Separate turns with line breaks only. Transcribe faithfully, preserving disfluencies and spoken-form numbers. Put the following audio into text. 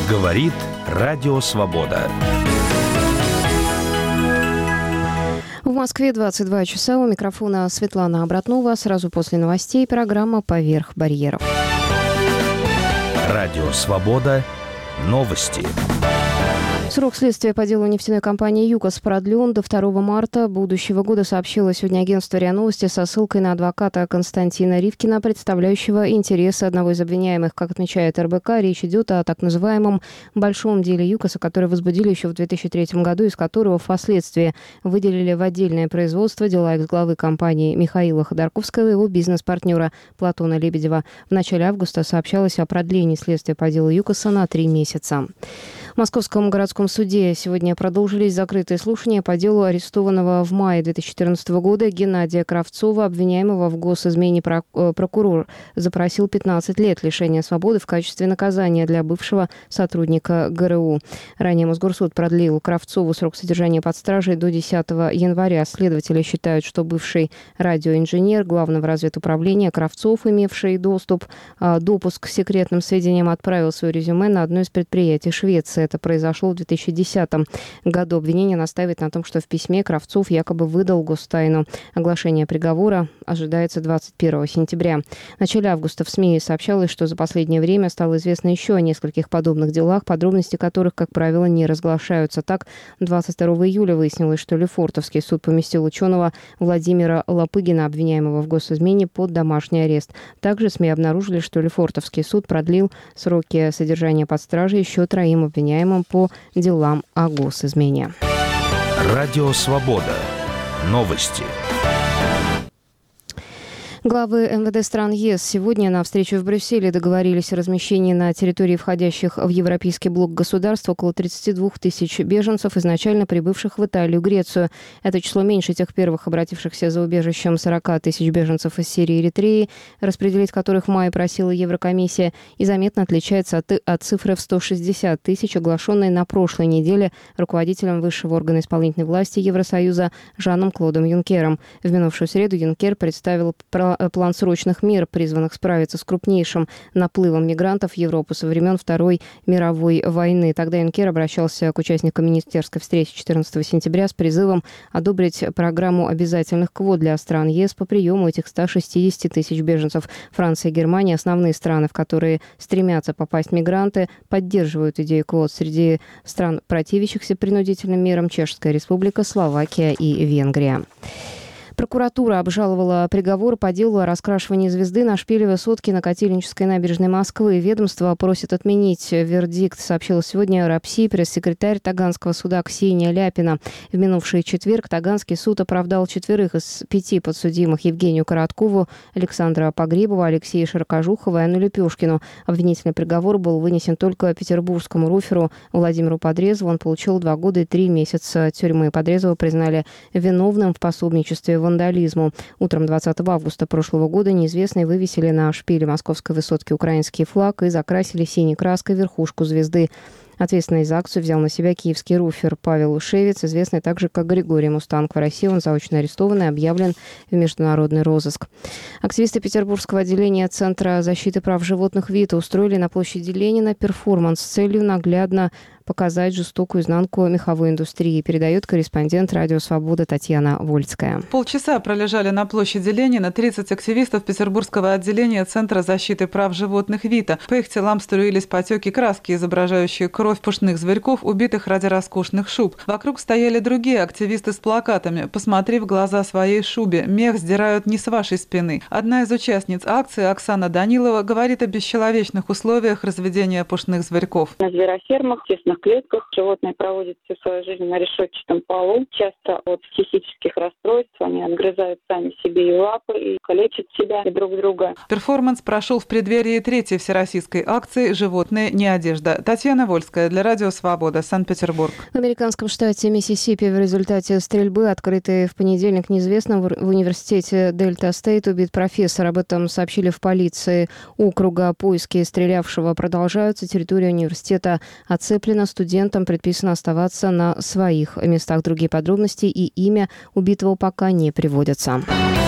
Говорит Радио Свобода.
В Москве двадцать два часа. У микрофона Светлана Обратнова. Сразу после новостей программа «Поверх барьеров».
Радио Свобода. Новости.
Срок следствия по делу нефтяной компании «ЮКОС» продлен до второго марта будущего года, сообщило сегодня агентство РИА Новости со ссылкой на адвоката Константина Ривкина, представляющего интересы одного из обвиняемых. Как отмечает эр бэ ка, речь идет о так называемом «большом деле ЮКОСа», которое возбудили еще в две тысячи третьем году, из которого впоследствии выделили в отдельное производство дела экс-главы компании Михаила Ходорковского и его бизнес-партнера Платона Лебедева. В начале августа сообщалось о продлении следствия по делу ЮКОСа на три месяца. В Московском городском суде сегодня продолжились закрытые слушания по делу арестованного в мае две тысячи четырнадцатого года Геннадия Кравцова, обвиняемого в госизмене. Прокурор запросил пятнадцать лет лишения свободы в качестве наказания для бывшего сотрудника гэ эр у. Ранее Мосгорсуд продлил Кравцову срок содержания под стражей до десятого января. Следователи считают, что бывший радиоинженер главного разведуправления Кравцов, имевший доступ, допуск к секретным сведениям, отправил свое резюме на одно из предприятий Швеции. Это произошло в две тысячи десятом году. Обвинение настаивает на том, что в письме Кравцов якобы выдал гостайну. Оглашение приговора ожидается двадцать первого сентября. В начале августа в СМИ сообщалось, что за последнее время стало известно еще о нескольких подобных делах, подробности которых, как правило, не разглашаются. Так, двадцать второго июля выяснилось, что Лефортовский суд поместил ученого Владимира Лопыгина, обвиняемого в госизмене, под домашний арест. Также СМИ обнаружили, что Лефортовский суд продлил сроки содержания под стражей еще троим обвиняемым по делам о госизмене.
Радио Свобода. Новости.
Главы эм вэ дэ стран е эс сегодня на встрече в Брюсселе договорились о размещении на территории входящих в Европейский блок государств около тридцати двух тысяч беженцев, изначально прибывших в Италию, Грецию. Это число меньше тех первых обратившихся за убежищем сорока тысяч беженцев из Сирии и Эритреи, распределить которых в мае просила Еврокомиссия, и заметно отличается от, от цифры в сто шестьдесят тысяч, оглашенной на прошлой неделе руководителем высшего органа исполнительной власти Евросоюза Жаном Клодом Юнкером. В минувшую среду Юнкер представил план срочных мер, призванных справиться с крупнейшим наплывом мигрантов в Европу со времен Второй мировой войны. Тогда Юнкер обращался к участникам министерской встречи четырнадцатого сентября с призывом одобрить программу обязательных квот для стран е эс по приему этих ста шестидесяти тысяч беженцев. Франция и Германия, основные страны, в которые стремятся попасть мигранты, поддерживают идею квот. Среди стран, противящихся принудительным мерам, Чешская Республика, Словакия и Венгрия. Прокуратура обжаловала приговор по делу о раскрашивании звезды на шпиле высотки на Котельнической набережной Москвы. Ведомство просит отменить вердикт, сообщила сегодня РАПСИ пресс-секретарь Таганского суда Ксения Ляпина. В минувший четверг Таганский суд оправдал четверых из пяти подсудимых: Евгению Короткову, Александра Погребова, Алексея Широкожухова и Анну Лепешкину. Обвинительный приговор был вынесен только петербургскому руферу Владимиру Подрезову. Он получил два года и три месяца тюрьмы. Подрезова признали виновным в пособничестве в вандализму. Утром двадцатого августа прошлого года неизвестные вывесили на шпиле московской высотки украинский флаг и закрасили синей краской верхушку звезды. Ответственность за акцию взял на себя киевский руфер Павел Ушевец, известный также как Григорий Мустанг. В России он заочно арестован и объявлен в международный розыск. Активисты Петербургского отделения Центра защиты прав животных ВИТА устроили на площади Ленина перформанс с целью наглядно показать жестокую изнанку меховой индустрии, передает корреспондент Радио Свобода Татьяна Вольская.
Полчаса пролежали на площади Ленина тридцать активистов Петербургского отделения Центра защиты прав животных ВИТА. По их телам струились потеки краски, изображающие кровь пушных зверьков, убитых ради роскошных шуб. Вокруг стояли другие активисты с плакатами: «Посмотри в глаза своей шубе, мех сдирают не с вашей спины». Одна из участниц акции, Оксана Данилова, говорит о бесчеловечных условиях разведения пушных зверьков.
На зверофермах, тесных клетках животные проводят всю свою жизнь на решетчатом полу. Часто от психических расстройств они отгрызают сами себе и лапы, и калечат себя и друг друга.
Перформанс прошел в преддверии третьей всероссийской акции «Животные, не одежда». Татьяна Вольская для Радио Свобода, Санкт-Петербург.
В американском штате Миссисипи в результате стрельбы, открытой в понедельник неизвестным, в университете Дельта Стейт убит профессор. Об этом сообщили в полиции округа. Поиски стрелявшего продолжаются. Территория университета оцеплена. Студентам предписано оставаться на своих местах. Другие подробности и имя убитого пока не приводятся.